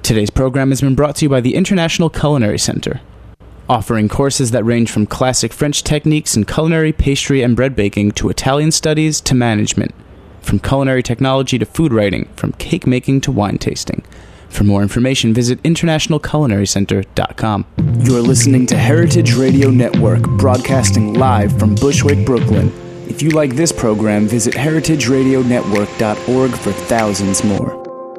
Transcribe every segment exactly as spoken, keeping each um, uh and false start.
Today's program has been brought to you by the International Culinary Center, offering courses that range from classic French techniques in culinary, pastry, and bread baking to Italian studies to management, from culinary technology to food writing, from cake making to wine tasting. For more information, visit international culinary center dot com. You're listening to Heritage Radio Network, broadcasting live from Bushwick, Brooklyn. If you like this program, visit heritage radio network dot org for thousands more.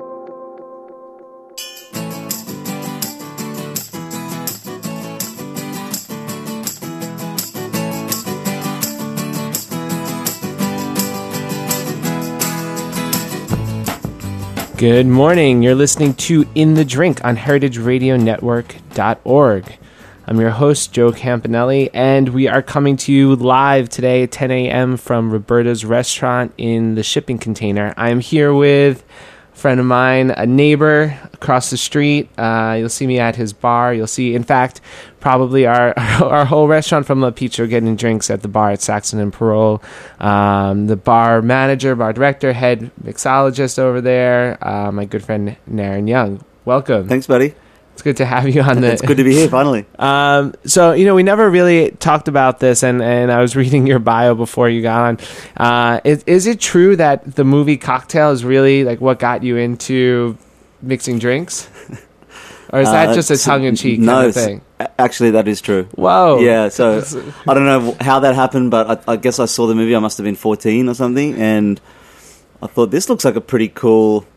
Good morning. You're listening to In the Drink on heritage radio network dot org. I'm your host, Joe Campanelli, and we are coming to you live today at ten a.m. from Roberta's Restaurant in the shipping container. I'm here with a friend of mine, a neighbor across the street. Uh, you'll see me at his bar. You'll see, in fact, probably our our whole restaurant from La Pizza getting drinks at the bar at Saxon and Parole. Um, the bar manager, bar director, head mixologist over there, uh, my good friend Naren Young. Welcome. Thanks, buddy. It's good to have you on the... It's good to be here, finally. Um, so, you know, we never really talked about this, and, and I was reading your bio before you got on. Uh, is, is it true that the movie Cocktail is really, like, what got you into mixing drinks? Or is that uh, just a tongue-in-cheek no, kind of thing? Actually, that is true. Whoa. Yeah, so I don't know how that happened, but I, I guess I saw the movie. I must have been fourteen or something, and I thought, this looks like a pretty cool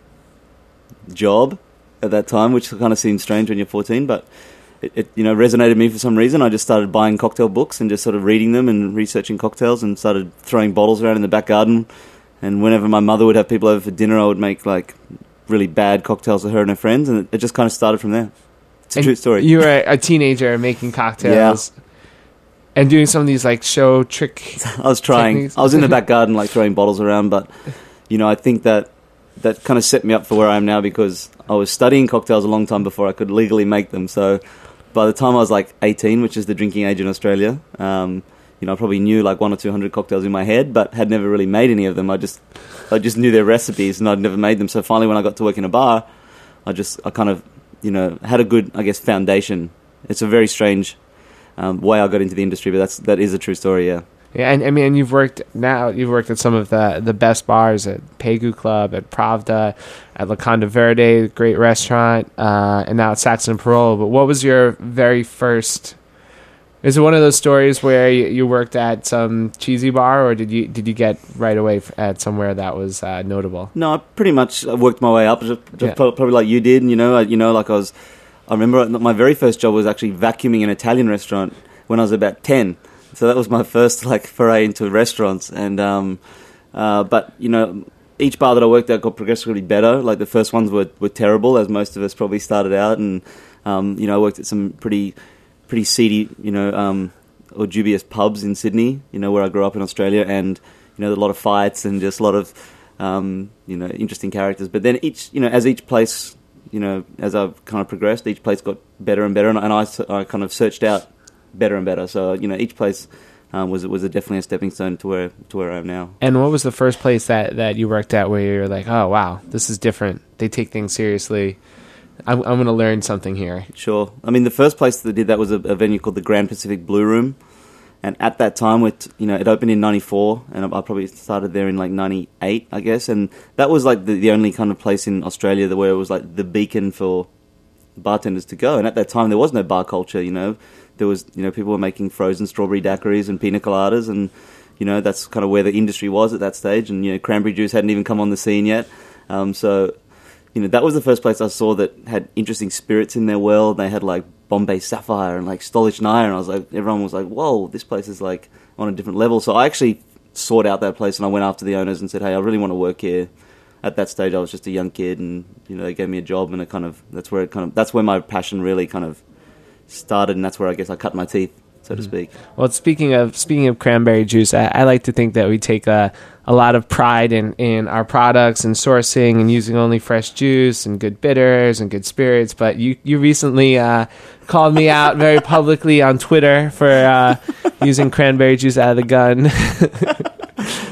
job at that time, which kind of seems strange when you're fourteen, but it, it you know resonated with me for some reason. I just started buying cocktail books and just sort of reading them and researching cocktails, and started throwing bottles around in the back garden. And whenever my mother would have people over for dinner, I would make like really bad cocktails for her and her friends, and it, it just kind of started from there. It's a and true story. You were a teenager making cocktails, yeah, and doing some of these like show trick. I was trying. techniques. I was in the back garden like throwing bottles around, but you know I think that that kind of set me up for where I am now, because I was studying cocktails a long time before I could legally make them. So by the time I was like eighteen, which is the drinking age in Australia, um, you know, I probably knew like one or two hundred cocktails in my head, but had never really made any of them. I just, I just knew their recipes, and I'd never made them. So finally, when I got to work in a bar, I just, I kind of, you know, had a good, I guess, foundation. It's a very strange um, way I got into the industry, but that's that is a true story. Yeah. Yeah, and I mean, you've worked now. You've worked at some of the the best bars, at Pegu Club, at Pravda, at La Conda Verde, great restaurant, uh, and now at Saxon and Parole. But what was your very first? Is it one of those stories where you, you worked at some cheesy bar, or did you did you get right away at somewhere that was uh, notable? No, I pretty much worked my way up, just, just yeah. probably like you did. And, you know, I, you know, like I was. I remember my very first job was actually vacuuming an Italian restaurant when I was about ten. So that was my first like foray into restaurants, and um, uh, but you know, each bar that I worked at got progressively better. Like the first ones were, were terrible, as most of us probably started out, and um, you know, I worked at some pretty pretty seedy, you know, um, or dubious pubs in Sydney, you know, where I grew up in Australia, and you know, a lot of fights and just a lot of um, you know, interesting characters. But then each, you know, as each place, you know, as I've kind of progressed, each place got better and better, and, and I, I kind of searched out better and better. So you know, each place um, was was a definitely a stepping stone to where to where I am now. And what was the first place that, that you worked at where you're like, oh wow, this is different? They take things seriously. I'm I'm going to learn something here. Sure. I mean, the first place that did that was a, a venue called the Grand Pacific Blue Room, and at that time, it you know it opened in ninety-four, and I, I probably started there in like ninety-eight, I guess, and that was like the, the only kind of place in Australia that where it was like the beacon for bartenders to go. And at that time, there was no bar culture, you know. There was, you know, people were making frozen strawberry daiquiris and pina coladas, and, you know, that's kind of where the industry was at that stage. And, you know, cranberry juice hadn't even come on the scene yet. Um, so, you know, that was the first place I saw that had interesting spirits in their world. They had, like, Bombay Sapphire and, like, Stolichnaya, and I was like, everyone was like, whoa, this place is, like, on a different level. So I actually sought out that place, and I went after the owners and said, hey, I really want to work here. At that stage, I was just a young kid, and, you know, they gave me a job, and it kind of, that's where it kind of, that's where my passion really kind of started, and that's where I guess I cut my teeth, so to speak. Well, speaking of speaking of cranberry juice, I, I like to think that we take a, a lot of pride in, in our products and sourcing and using only fresh juice and good bitters and good spirits. But you, you recently uh, called me out very publicly on Twitter for uh, using cranberry juice out of the gun.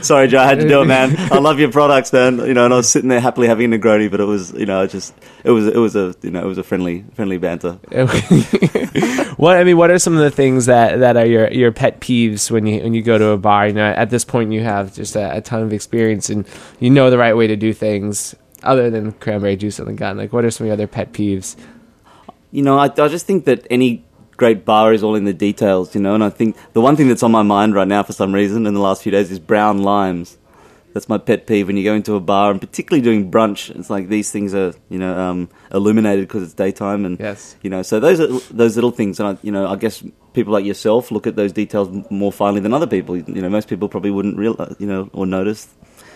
Sorry, Joe, I had to do it, man. I love your products, man. You know, and I was sitting there happily having a Negroni, but it was, you know, just it was it was a you know it was a friendly friendly banter. What I mean, what are some of the things that, that are your, your pet peeves when you when you go to a bar? You know, at this point you have just a, a ton of experience and you know the right way to do things. Other than cranberry juice on the gun, like what are some of your other pet peeves? You know, I, I just think that any great bar is all in the details, you know, and I think the one thing that's on my mind right now for some reason in the last few days is brown limes. That's my pet peeve when you go into a bar, and particularly doing brunch. It's like these things are, you know, um, illuminated because it's daytime, and yes, you know, so those are those little things. And I, you know, I guess people like yourself look at those details more finely than other people. You know, most people probably wouldn't realize, you know, or notice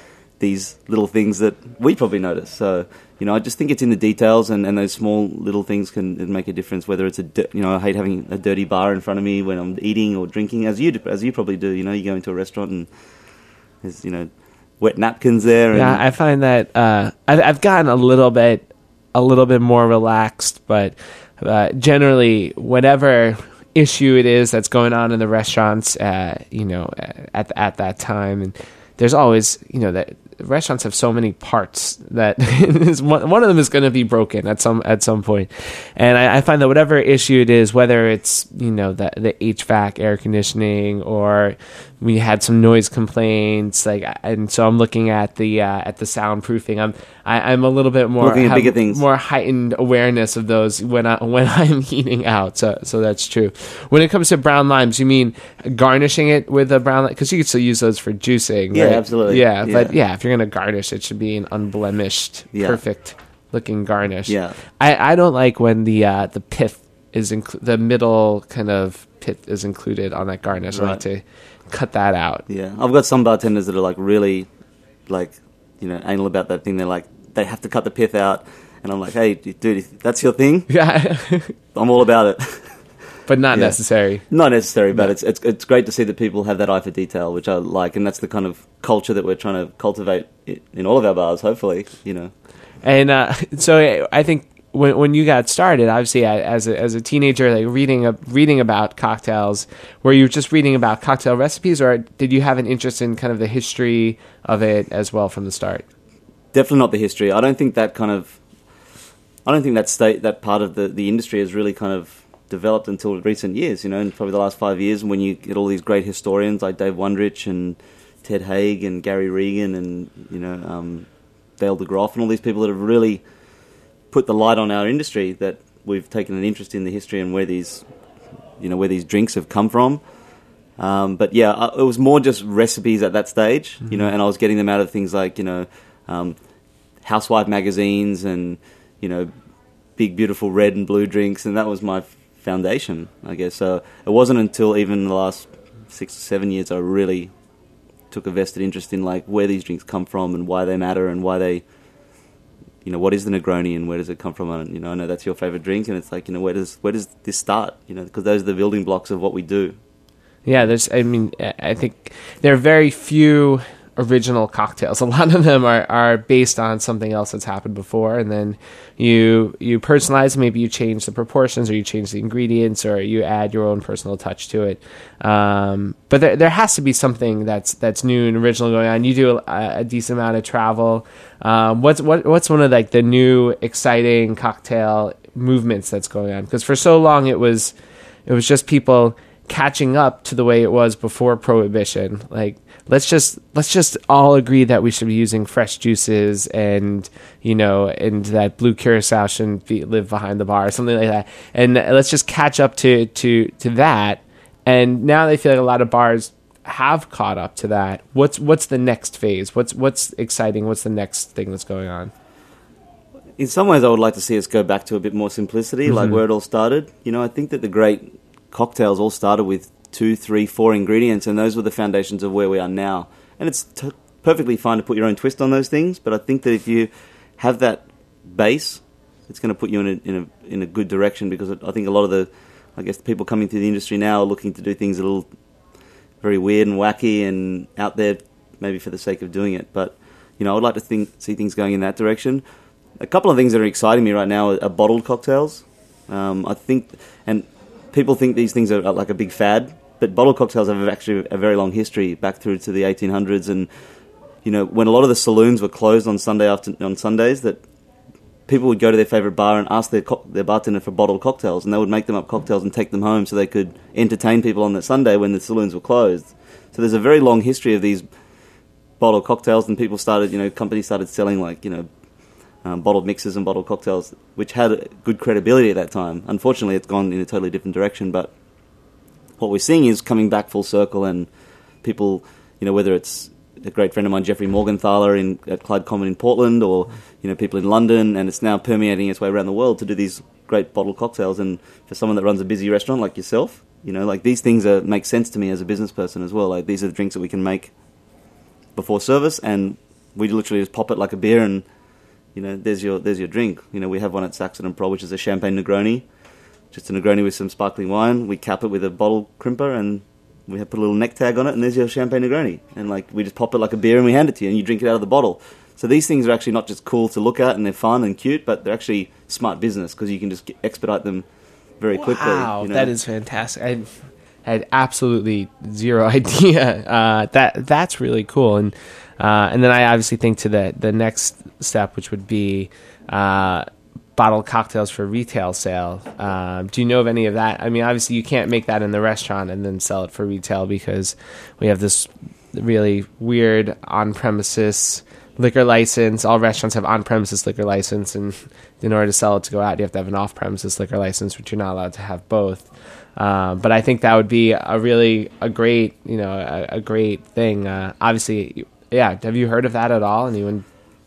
these little things that we probably notice. So, you know, I just think it's in the details, and, and those small little things can make a difference. Whether it's a, you know, I hate having a dirty bar in front of me when I'm eating or drinking, as you as you probably do. You know, you go into a restaurant and there's, you know, wet napkins there. And yeah, I find that uh, I've, I've gotten a little bit, a little bit more relaxed, but uh, generally, whatever issue it is that's going on in the restaurants, uh, you know, at at that time, and there's always, you know, that restaurants have so many parts that one, one of them is going to be broken at some at some point. And I, I find that whatever issue it is, whether it's, you know, the the H V A C, air conditioning, or we had some noise complaints, like, and so I'm looking at the uh, at the soundproofing. I'm I, I'm a little bit more looking at bigger things, more heightened awareness of those when I when I'm eating out. So so that's true. When it comes to brown limes, you mean garnishing it with a brown lime, because you could still use those for juicing. Yeah, right? absolutely. Yeah, yeah, but yeah, if you're gonna garnish, it should be an unblemished, yeah. perfect looking garnish. Yeah, I, I don't like when the uh, the pith is inclu- the middle kind of pith is included on that garnish. Right. I like to cut that out. Yeah, I've got some bartenders that are like really, like, you know, anal about that thing. They're like, they have to cut the pith out, and I'm like, hey, dude, if that's your thing, Yeah, I'm all about it. but not Yeah. necessary. Not necessary, but No. it's, it's it's great to see that people have that eye for detail, which I like, and that's the kind of culture that we're trying to cultivate i- in all of our bars. Hopefully, you know. And uh, so I think when when you got started, obviously I- as a, as a teenager, like reading a, reading about cocktails, were you just reading about cocktail recipes, or did you have an interest in kind of the history of it as well from the start? Definitely not the history. I don't think that kind of, I don't think that state that part of the, the industry has really kind of developed until recent years. You know, in probably the last five years, when you get all these great historians like Dave Wondrich and Ted Haig and Gary Regan and, you know, um, Dale DeGroff and all these people that have really put the light on our industry, that we've taken an interest in the history and where these, you know, where these drinks have come from. Um, but yeah, I, it was more just recipes at that stage, mm-hmm. you know, and I was getting them out of things like, you know, um, housewife magazines and, you know, big, beautiful red and blue drinks. And that was my foundation, I guess. So it wasn't until even the last six or seven years I really took a vested interest in like where these drinks come from and why they matter and why they, you know, what is the Negroni and where does it come from? And, you know, I know that's your favorite drink, and it's like, you know, where does where does this start? You know, because those are the building blocks of what we do. Yeah, there's. I mean, I think there are very few original cocktails. A lot of them are, are based on something else that's happened before, and then you you personalize. Maybe you change the proportions, or you change the ingredients, or you add your own personal touch to it. Um, but there there has to be something that's that's new and original going on. You do a, a decent amount of travel. Um, what's what what's one of like the new exciting cocktail movements that's going on? Because for so long it was it was just people catching up to the way it was before Prohibition. Like, let's just let's just all agree that we should be using fresh juices, and, you know, and that blue curacao shouldn't be, live behind the bar or something like that. And let's just catch up to to to that. And now they feel like a lot of bars have caught up to that. What's what's the next phase? What's what's exciting? What's the next thing that's going on? In some ways, I would like to see us go back to a bit more simplicity, mm-hmm. like where it all started. You know, I think that the great cocktails all started with two, three, four ingredients, and those were the foundations of where we are now. And it's t- perfectly fine to put your own twist on those things, but I think that if you have that base, it's going to put you in a, in a in a good direction, because I think a lot of the, I guess, the people coming to the industry now are looking to do things a little very weird and wacky and out there, maybe for the sake of doing it. But, you know, I would like to think see things going in that direction. A couple of things that are exciting me right now are, are bottled cocktails. Um, I think, and people think these things are like a big fad, but bottled cocktails have actually a very long history back through to the eighteen hundreds, and you know, when a lot of the saloons were closed on Sunday after on Sundays, that people would go to their favorite bar and ask their co- their bartender for bottled cocktails, and they would make them up cocktails and take them home so they could entertain people on that Sunday when the saloons were closed. So there's a very long history of these bottled cocktails, and people started, you know, companies started selling like, you know, um, bottled mixes and bottled cocktails, which had good credibility at that time. Unfortunately, it's gone in a totally different direction, but what we're seeing is coming back full circle, and people, you know, whether it's a great friend of mine, Jeffrey Morgenthaler in at Clyde Common in Portland, or you know, people in London, and it's now permeating its way around the world to do these great bottled cocktails. And for someone that runs a busy restaurant like yourself, you know, like these things are, make sense to me as a business person as well. Like these are the drinks that we can make before service, and we literally just pop it like a beer, and you know, there's your there's your drink. You know, we have one at Saxon and Pro, which is a champagne Negroni, just a Negroni with some sparkling wine. We cap it with a bottle crimper, and we have put a little neck tag on it, and there's your champagne Negroni. And like we just pop it like a beer, and we hand it to you, and you drink it out of the bottle. So these things are actually not just cool to look at, and they're fun and cute, but they're actually smart business because you can just get, expedite them very quickly. Wow, you know? that is fantastic. I had absolutely zero idea. Uh, that that's really cool. And uh, and then I obviously think to the the next step, which would be uh, bottled cocktails for retail sale. Um, do you know of any of that? I mean, obviously you can't make that in the restaurant and then sell it for retail because we have this really weird on-premises liquor license. All restaurants have on-premises liquor license, and in order to sell it to go out, you have to have an off-premises liquor license, which you're not allowed to have both. Um, but I think that would be a really a great, you know, a, a great thing. Uh, obviously, yeah. Have you heard of that at all? Anyone?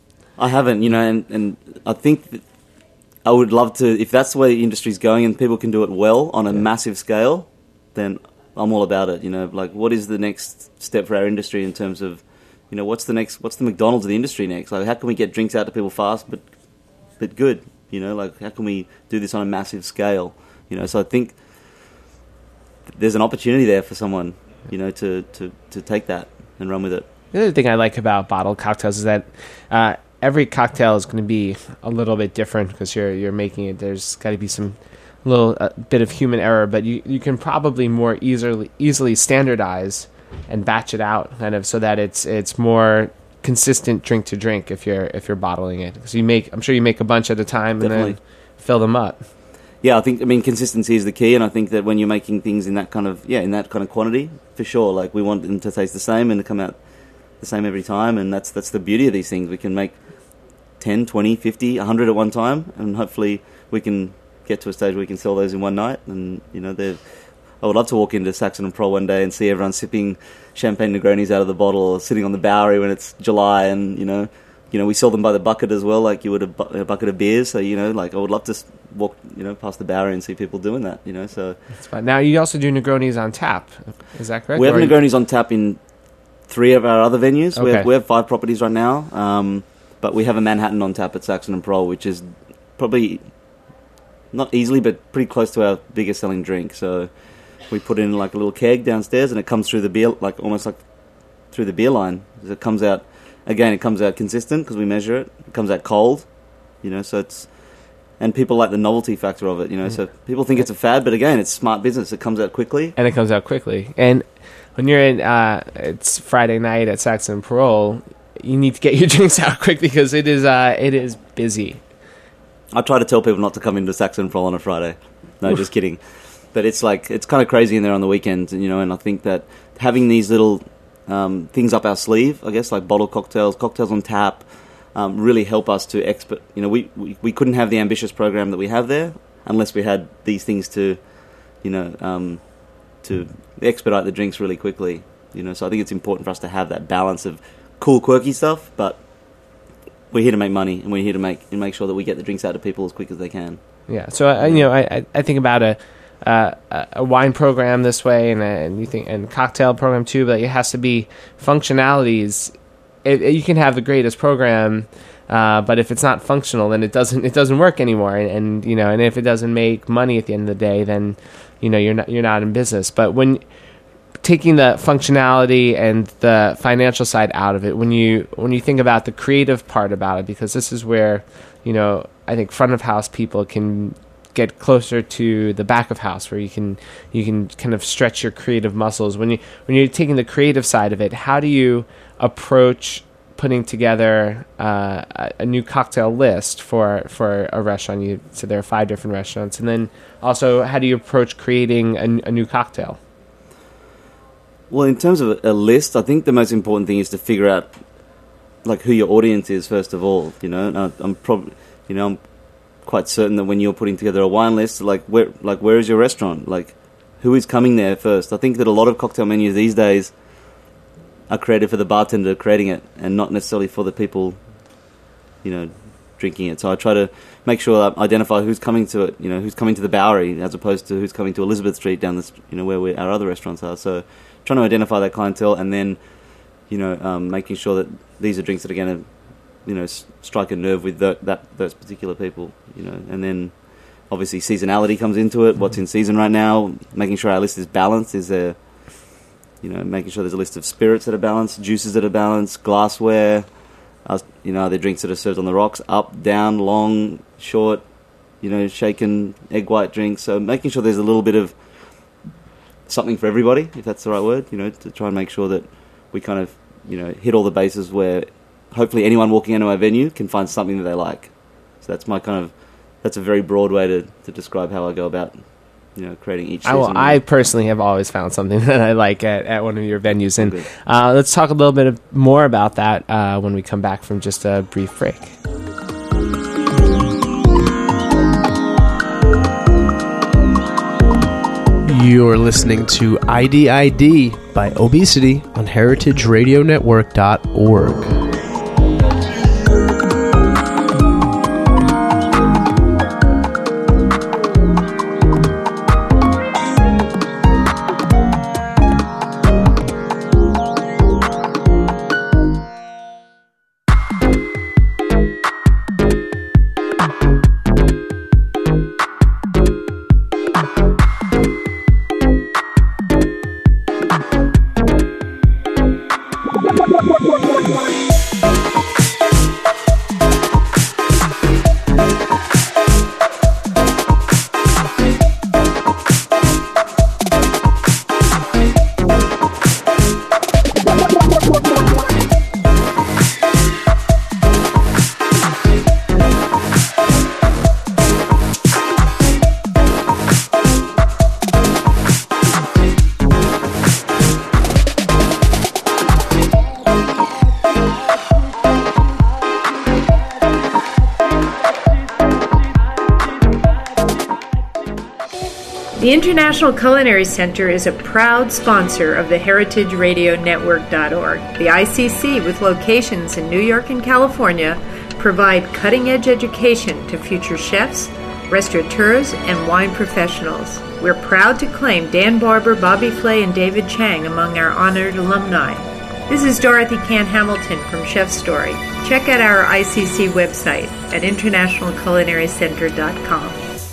I haven't, you know, and, and I think that I would love to, if that's the way the industry's going and people can do it well on a yeah. massive scale, then I'm all about it. You know, like what is the next step for our industry in terms of, you know, what's the next, what's the McDonald's of the industry next? Like, how can we get drinks out to people fast, but but good? You know, like how can we do this on a massive scale? You know, so I think there's an opportunity there for someone, you know, to, to, to take that and run with it. The other thing I like about bottled cocktails is that uh, every cocktail is going to be a little bit different because you're you're making it. There's got to be some little uh, bit of human error, but you, you can probably more easily easily standardize and batch it out, kind of, so that it's it's more consistent drink to drink if you're if you're bottling it. Because you make, I'm sure you make a bunch at a time and Definitely. then fill them up. Yeah, I think I mean consistency is the key, and I think that when you're making things in that kind of yeah in that kind of quantity, for sure, like we want them to taste the same and to come out the same every time, and that's that's the beauty of these things. We can make ten, twenty, fifty, one hundred at one time, and hopefully we can get to a stage where we can sell those in one night. And you know, they're I would love to walk into Saxon and Pro one day and see everyone sipping champagne Negronis out of the bottle, or sitting on the Bowery when it's July, and you know, you know, we sell them by the bucket as well, like you would a, bu- a bucket of beers. So you know, like I would love to walk, you know, past the Bowery and see people doing that. You know, so that's fine. Now you also do Negronis on tap, is that correct? We have or Negronis on tap in three of our other venues. Okay. We have we have five properties right now, um, but we have a Manhattan on tap at Saxon and Pro, which is probably not easily, but pretty close to our biggest selling drink. So we put in like a little keg downstairs, and it comes through the beer, like almost like through the beer line. It comes out, again, it comes out consistent because we measure it. It comes out cold, you know, so it's, and people like the novelty factor of it, you know, so people think it's a fad, but again, it's smart business. It comes out quickly. And it comes out quickly. And when you're in, uh, it's Friday night at Saxon and Parole, you need to get your drinks out quick because it is, uh, it is busy. I try to tell people not to come into Saxon and Parole on a Friday. No, Oof. Just kidding. But it's like, it's kind of crazy in there on the weekends, you know, and I think that having these little um, things up our sleeve, I guess, like bottled cocktails, cocktails on tap, um, really help us to expert. You know, we, we, we couldn't have the ambitious program that we have there unless we had these things to, you know, um, to expedite the drinks really quickly, you know. So I think it's important for us to have that balance of cool, quirky stuff, but we're here to make money, and we're here to make and make sure that we get the drinks out to people as quick as they can. Yeah. So uh, you know, I I think about a. Uh, a wine program this way, and, and you think, and cocktail program too, but it has to be functionalities. It, it, you can have the greatest program, uh, but if it's not functional, then it doesn't it doesn't work anymore. And, and you know, and if it doesn't make money at the end of the day, then you know you're not you're not in business. But when taking the functionality and the financial side out of it, when you when you think about the creative part about it, because this is where you know I think front of house people can get closer to the back of house where you can you can kind of stretch your creative muscles. When you when you're taking the creative side of it, how do you approach putting together uh, a, a new cocktail list for for a restaurant? You so there are five different restaurants, and then also how do you approach creating a, a new cocktail? Well, in terms of a, a list, I think the most important thing is to figure out like who your audience is first of all. You know, and I, I'm probably you know I'm quite certain that when you're putting together a wine list, like where like where is your restaurant? Like who is coming there first? I think that a lot of cocktail menus these days are created for the bartender creating it and not necessarily for the people, you know, drinking it. So I try to make sure that I identify who's coming to it, you know, who's coming to the Bowery as opposed to who's coming to Elizabeth Street down the, you know, where we, our other restaurants are. So trying to identify that clientele and then, you know, um, making sure that these are drinks that are going to, you know, s- strike a nerve with the, that those particular people, you know, and then obviously seasonality comes into it. What's in season right now? Making sure our list is balanced. Is there, you know, making sure there's a list of spirits that are balanced, juices that are balanced, glassware. Uh, you know, are there drinks that are served on the rocks, up, down, long, short, you know, shaken, egg white drinks. So making sure there's a little bit of something for everybody, if that's the right word. You know, to try and make sure that we kind of, you know, hit all the bases where hopefully anyone walking into our venue can find something that they like. So that's my kind of, that's a very broad way to, to describe how I go about, you know, creating each season. I, well, I personally have always found something that I like at, at one of your venues. And uh, let's talk a little bit of, more about that uh, when we come back from just a brief break. You're listening to I D I D by Obesity on heritage radio network dot org. The International Culinary Center is a proud sponsor of the heritage radio network dot org. The I C C, with locations in New York and California, provide cutting-edge education to future chefs, restaurateurs, and wine professionals. We're proud to claim Dan Barber, Bobby Flay, and David Chang among our honored alumni. This is Dorothy Can Hamilton from Chef Story. Check out our I C C website at international culinary center dot com.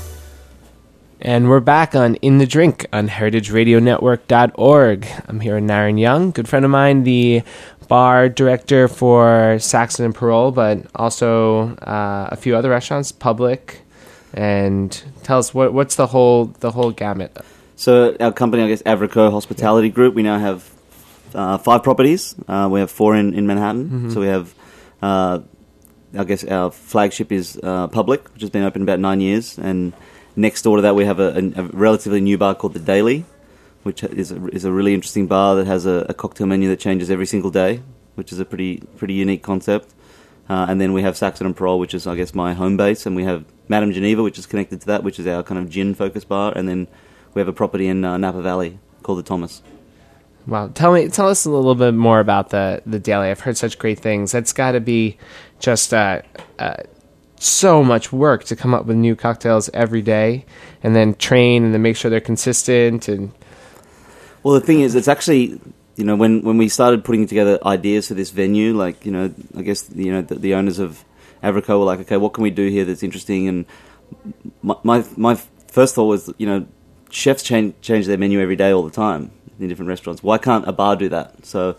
And we're back on In the Drink on heritage radio network dot org. I'm here with Naren Young, good friend of mine, the bar director for Saxon and Parole, but also uh, a few other restaurants, Public. And tell us what what's the whole the whole gamut. So our company, I guess, Avrico Hospitality Group, we now have uh, five properties. Uh, we have four in, in Manhattan. Mm-hmm. So we have, uh, I guess, our flagship is uh, Public, which has been open about nine years, and next door to that, we have a, a, a relatively new bar called The Daily, which is a, is a really interesting bar that has a, a cocktail menu that changes every single day, which is a pretty pretty unique concept. Uh, and then we have Saxon and Parole, which is, I guess, my home base, and we have Madame Geneva, which is connected to that, which is our kind of gin-focused bar, and then we have a property in uh, Napa Valley called The Thomas. Wow, tell me, tell us a little bit more about the the Daily. I've heard such great things. That's got to be just uh, uh, so much work to come up with new cocktails every day, and then train, and then make sure they're consistent. And well, the thing is, it's actually, you know, when, when we started putting together ideas for this venue, like, you know, I guess, you know, the, the owners of Avrico were like, okay, what can we do here that's interesting? And my my, my first thought was, you know, chefs change change their menu every day all the time in different restaurants. Why can't a bar do that? So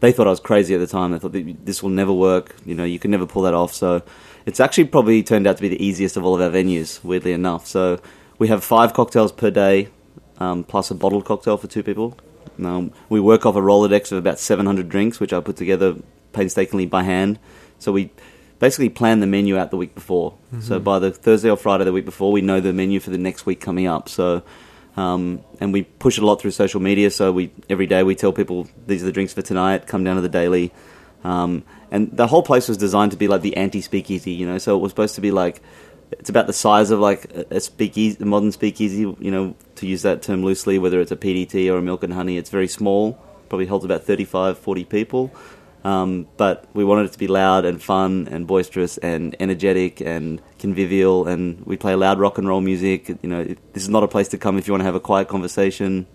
they thought I was crazy at the time. They thought that this will never work. You know, you could never pull that off. So it's actually probably turned out to be the easiest of all of our venues, weirdly enough. So we have five cocktails per day, um, plus a bottled cocktail for two people. Um, we work off a Rolodex of about seven hundred drinks, which I put together painstakingly by hand. So we basically plan the menu out the week before. Mm-hmm. So by the Thursday or Friday the week before, we know the menu for the next week coming up. So Um, and we push it a lot through social media, so we every day we tell people, these are the drinks for tonight, come down to the Daily. Um, and the whole place was designed to be like the anti-speakeasy, you know, so it was supposed to be like, it's about the size of like a speakeasy, a modern speakeasy, you know, to use that term loosely, whether it's a P D T or a Milk and Honey. It's very small, probably holds about thirty-five, forty people. Um, but we wanted it to be loud and fun and boisterous and energetic and convivial, and we play loud rock and roll music. You know, it, this is not a place to come if you want to have a quiet conversation.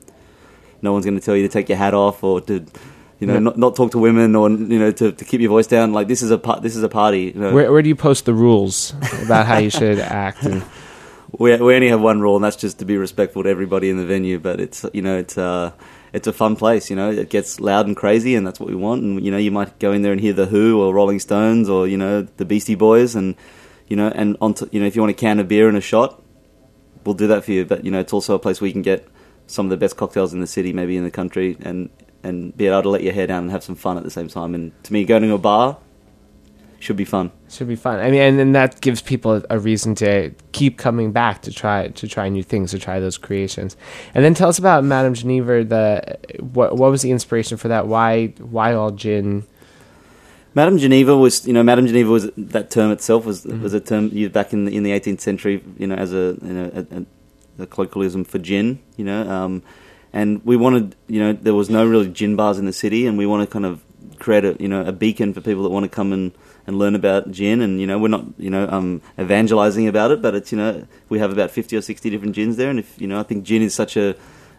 No one's going to tell you to take your hat off or to, you know, yeah. not, not talk to women or, you know, to, to keep your voice down. Like, this is a this is a party. You know? Where where do you post the rules about how you should act? And... We we only have one rule, and that's just to be respectful to everybody in the venue. But it's you know it's uh it's a fun place. You know, it gets loud and crazy, and that's what we want. And you know, you might go in there and hear the Who or Rolling Stones or you know the Beastie Boys, and you know, and on t- you know if you want a can of beer and a shot, we'll do that for you. But you know, it's also a place where you can get some of the best cocktails in the city, maybe in the country, and and be able to let your hair down and have some fun at the same time. And to me, going to a bar should be fun. Should be fun. I mean, and then that gives people a reason to keep coming back to try to try new things, to try those creations. And then tell us about Madame Geneva. The what what was the inspiration for that? Why why all gin? Madame Geneva was, you know, Madame Geneva was that term itself was mm-hmm. was a term used back in the, in the eighteenth century, you know, as a you know a, a, a colloquialism for gin, you know. Um, and we wanted, you know, there was no really gin bars in the city, and we want to kind of create a you know a beacon for people that want to come and. and learn about gin, and you know we're not you know um, evangelizing about it, but it's you know we have about fifty or sixty different gins there, and if you know I think gin is such a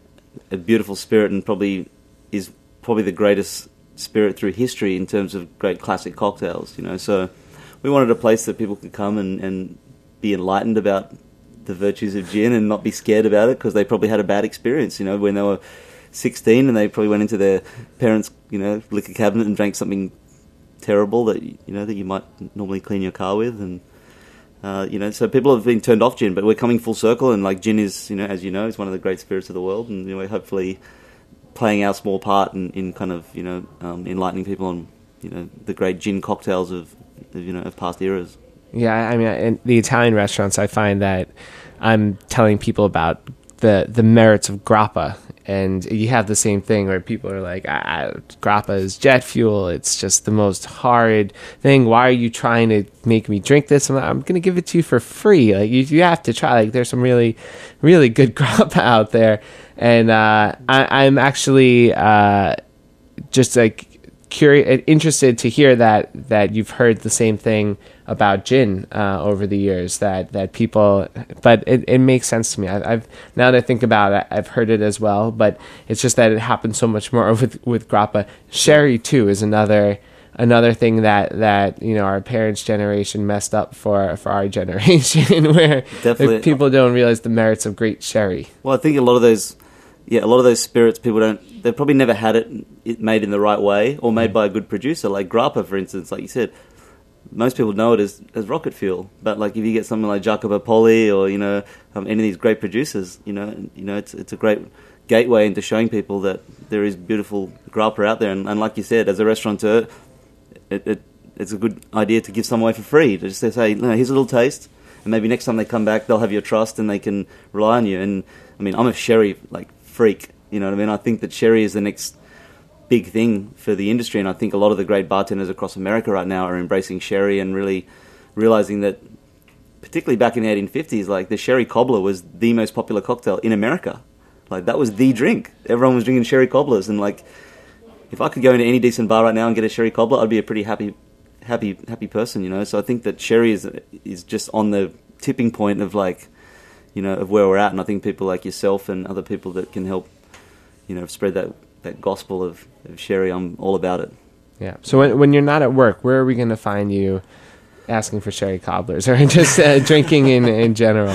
a beautiful spirit, and probably is probably the greatest spirit through history in terms of great classic cocktails. You know, so we wanted a place that people could come and, and be enlightened about the virtues of gin and not be scared about it because they probably had a bad experience. You know, when they were sixteen and they probably went into their parents' you know liquor cabinet and drank something terrible that you know that you might normally clean your car with, and uh, you know, so people have been turned off gin, but we're coming full circle, and like gin is, you know, as you know, is one of the great spirits of the world, and you know, we're hopefully playing our small part in, in kind of you know um, enlightening people on you know the great gin cocktails of, of you know of past eras. Yeah, I mean, in the Italian restaurants, I find that I'm telling people about the the merits of grappa. And you have the same thing where people are like, ah, grappa is jet fuel. It's just the most horrid thing. Why are you trying to make me drink this? I'm, like, I'm going to give it to you for free. Like you, you have to try. Like there's some really, really good grappa out there. And uh, I, I'm actually uh, just like curious, interested to hear that that you've heard the same thing about gin uh, over the years, that that people, but it, it makes sense to me. I, I've now that I think about it, I've heard it as well, but it's just that it happens so much more with with grappa. Sherry too is another another thing that, that you know our parents' generation messed up for for our generation, where like, people don't realize the merits of great sherry. Well, I think a lot of those, yeah, a lot of those spirits people don't. They've probably never had it, it made in the right way or made by a good producer, like grappa, for instance, like you said. Most people know it as, as rocket fuel, but like if you get something like Jacopo Poli or you know um, any of these great producers, you know, you know it's it's a great gateway into showing people that there is beautiful grappa out there. And, and like you said, as a restaurateur, it, it it's a good idea to give some away for free. To just say, no, here's a little taste, and maybe next time they come back, they'll have your trust and they can rely on you. And I mean, I'm a sherry like freak, you know what I mean? I think that sherry is the next big thing for the industry, and I think a lot of the great bartenders across America right now are embracing sherry and really realizing that, particularly back in the eighteen fifties, like the sherry cobbler was the most popular cocktail in America. Like that was the drink. Everyone was drinking sherry cobblers, and like if I could go into any decent bar right now and get a sherry cobbler, I'd be a pretty happy, happy, happy person, you know. So I think that sherry is is just on the tipping point of like, you know, of where we're at, and I think people like yourself and other people that can help, you know, spread that. that gospel of, of sherry, I'm all about it. Yeah. So when when you're not at work, where are we going to find you asking for sherry cobblers or just uh, drinking in, in general?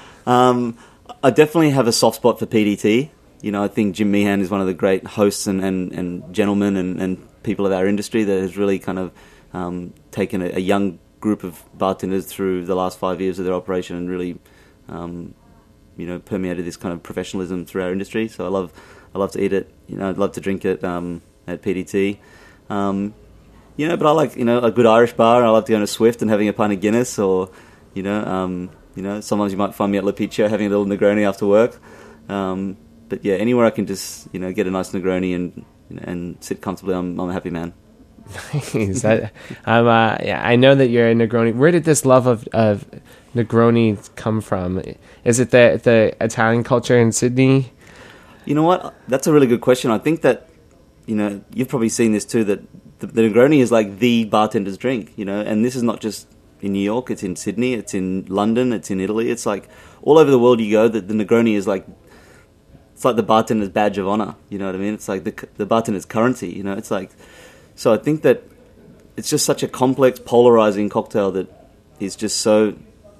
Um, I definitely have a soft spot for P D T. You know, I think Jim Meehan is one of the great hosts and, and, and gentlemen and, and people of our industry that has really kind of um, taken a, a young group of bartenders through the last five years of their operation and really, um, you know, permeated this kind of professionalism through our industry. So I love, I love to eat it. You know, I'd love to drink it um, at P D T. Um, you know, but I like, you know, a good Irish bar. I love to go to Swift and having a pint of Guinness, or, you know, um, you know, sometimes you might find me at La Picchia having a little Negroni after work. Um, but yeah, anywhere I can just, you know, get a nice Negroni and and sit comfortably, I'm, I'm a happy man. Nice. that, um, uh, yeah, I know that you're a Negroni. Where did this love of, of Negroni come from? Is it the the Italian culture in Sydney? You know what? That's a really good question. I think that, you know, you've probably seen this too, that the, the Negroni is like the bartender's drink, you know, and this is not just in New York, it's in Sydney, it's in London, it's in Italy. It's like all over the world you go, that the Negroni is like, it's like the bartender's badge of honor, you know what I mean? It's like the the bartender's currency, you know? It's like, so I think that it's just such a complex, polarizing cocktail that is just so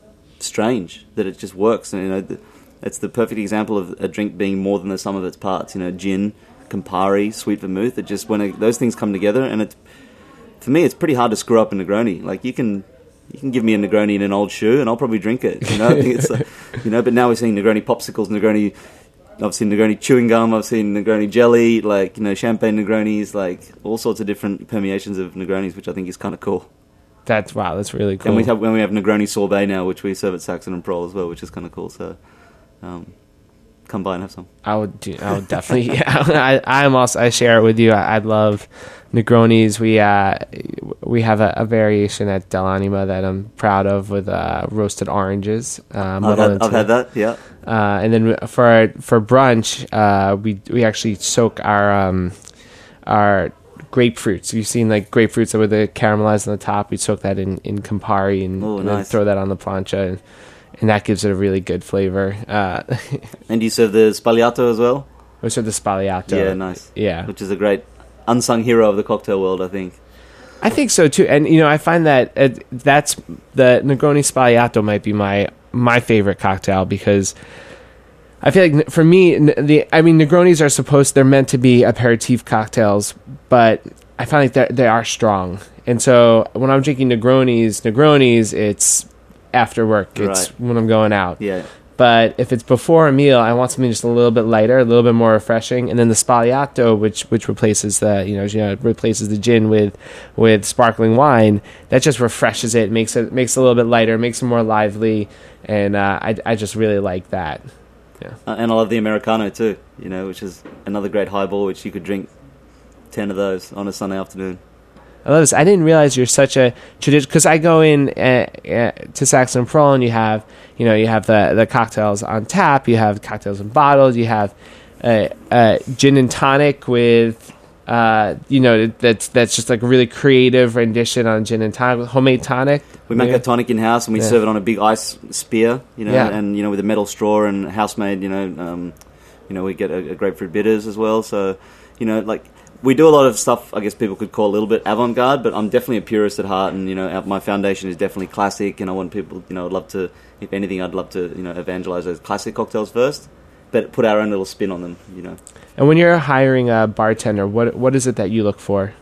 strange that it just works. And, you know, the, it's the perfect example of a drink being more than the sum of its parts. You know, gin, Campari, sweet vermouth. It just, when it, those things come together, and it's, for me, it's pretty hard to screw up a Negroni. Like, you can you can give me a Negroni in an old shoe, and I'll probably drink it. You know, I think it's like, you know. But now we're seeing Negroni popsicles, Negroni. I've seen Negroni chewing gum. I've seen Negroni jelly, like, you know, champagne Negronis, like all sorts of different permeations of Negronis, which I think is kind of cool. That's wow. That's really cool. And we have when we have Negroni sorbet now, which we serve at Saxon and Prol as well, which is kind of cool. So, um, come by and have some. I would. Do, I would definitely. Yeah, I, I'm also. I share it with you. I, I love Negronis. We uh, we have a, a variation at Del Anima that I'm proud of with uh, roasted oranges. Um, I've, had, I've had that. Yeah. Uh, and then for for brunch, uh, we we actually soak our um, our grapefruits. You've seen like grapefruits that were the caramelized on the top. We soak that in, in Campari and, Ooh, and nice. then throw that on the plancha, and, and that gives it a really good flavor. Uh, And do you serve the Spagliato as well? we serve the Spagliato. Yeah, nice. Yeah, Which is a great unsung hero of the cocktail world, I think. I think so too. And you know, I find that uh, that's the Negroni Spagliato might be my my favorite cocktail, because I feel like for me, the I mean, Negronis are supposed, they're meant to be aperitif cocktails, but I find like they are strong. And so when I'm drinking Negronis, Negronis, it's after work. It's Right. when I'm going out. Yeah. But if it's before a meal, I want something just a little bit lighter, a little bit more refreshing. And then the Spagliato, which which replaces the you know, you know replaces the gin with with sparkling wine, that just refreshes it, makes it makes it a little bit lighter, makes it more lively, and uh, I I just really like that. Yeah. Uh, and I love the Americano too, you know, which is another great highball, which you could drink ten of those on a Sunday afternoon. I love this. I didn't realize you're such a tradition, because I go in uh, uh, to Saxon and Prol, and you have, you know, you have the, the cocktails on tap, you have cocktails in bottles, you have uh, uh, gin and tonic with, uh, you know, that's that's just like a really creative rendition on gin and tonic, homemade tonic. We make yeah. our tonic in house, and we Yeah. serve it on a big ice spear, you know, Yeah. and you know, with a metal straw and house made, you know, um, you know, we get a, a grapefruit bitters as well. So, you know, like, we do a lot of stuff I guess people could call a little bit avant-garde, but I'm definitely a purist at heart, and, you know, our, my foundation is definitely classic, and I want people, you know, I'd love to, if anything, I'd love to, you know, evangelize those classic cocktails first, but put our own little spin on them, you know. And when you're hiring a bartender, what what is it that you look for?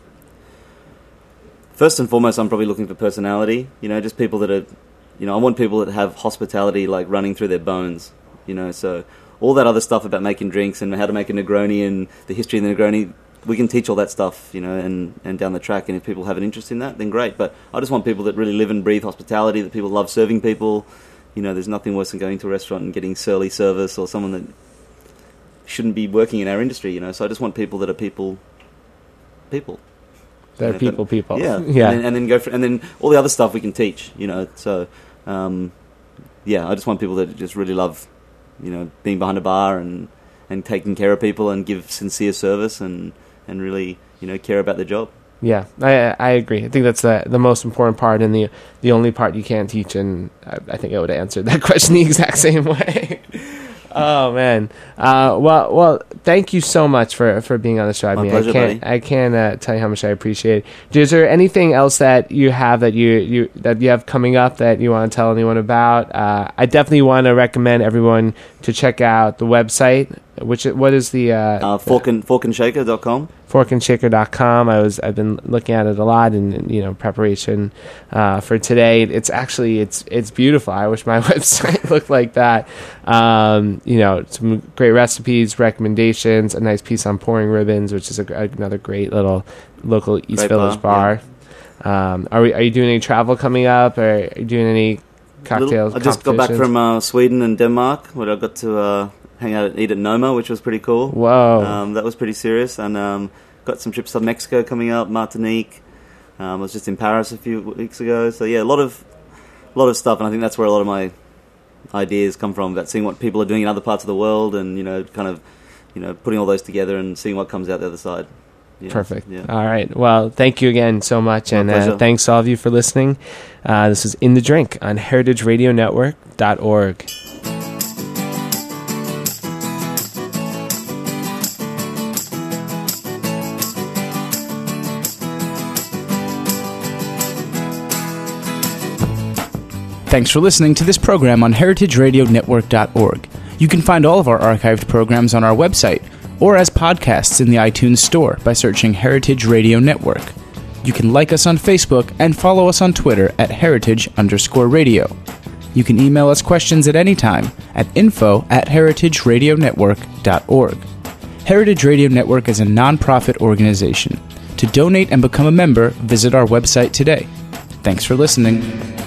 First and foremost, I'm probably looking for personality, you know, just people that are, you know, I want people that have hospitality, like, running through their bones, you know, so all that other stuff about making drinks and how to make a Negroni and the history of the Negroni, we can teach all that stuff, you know, and, and down the track, and if people have an interest in that, then great. But I just want people that really live and breathe hospitality, that people love serving people. You know, there's nothing worse than going to a restaurant and getting surly service, or someone that shouldn't be working in our industry, you know. So I just want people that are people, people. They're You know, people, that- people. Yeah, yeah. And then, and then go for, and then all the other stuff we can teach, you know. So, um, yeah, I just want people that just really love, you know, being behind a bar and, and taking care of people and give sincere service and, and really, you know, care about the job. Yeah, I I agree. I think that's the the most important part, and the the only part you can't teach. And I, I think I would have answered that question the exact same way. Oh man. Uh, well, well, thank you so much for, for being on the show. I My mean, pleasure, I can't buddy. I can't uh, tell you how much I appreciate it. Is there anything else that you have that you, you that you have coming up that you want to tell anyone about? Uh, I definitely want to recommend everyone to check out the website. Which what is the uh, Uh, fork and, fork and shaker dot com. fork and shaker dot com. I was I've been looking at it a lot in, you know, preparation uh, for today. It's actually it's it's beautiful. I wish my website looked like that. Um, you know, some great recipes, recommendations, a nice piece on pouring ribbons, which is a, another great little local East Great Village bar, bar. Yeah. Um, are we are you doing any travel coming up? Or are you doing any cocktails? Little, I just got back from uh, Sweden and Denmark, where I got to uh, hang out and eat at Noma, which was pretty cool. Whoa. Um, that was pretty serious. And um, got some trips to Mexico coming up, Martinique. Um, I was just in Paris a few weeks ago. So yeah, a lot of a lot of stuff, and I think that's where a lot of my ideas come from, about seeing what people are doing in other parts of the world, and, you know, kind of, you know, putting all those together and seeing what comes out the other side. Yeah. Perfect. Yeah. All right. Well, thank you again so much. My and uh, pleasure. thanks to all of you for listening. Uh, this is In the Drink on heritage radio network dot org. Thanks for listening to this program on heritage radio network dot org. You can find all of our archived programs on our website or as podcasts in the iTunes Store by searching Heritage Radio Network. You can like us on Facebook and follow us on Twitter at heritage underscore radio. You can email us questions at any time at info at heritage radio network dot org. Heritage Radio Network is a non-profit organization. To donate and become a member, visit our website today. Thanks for listening.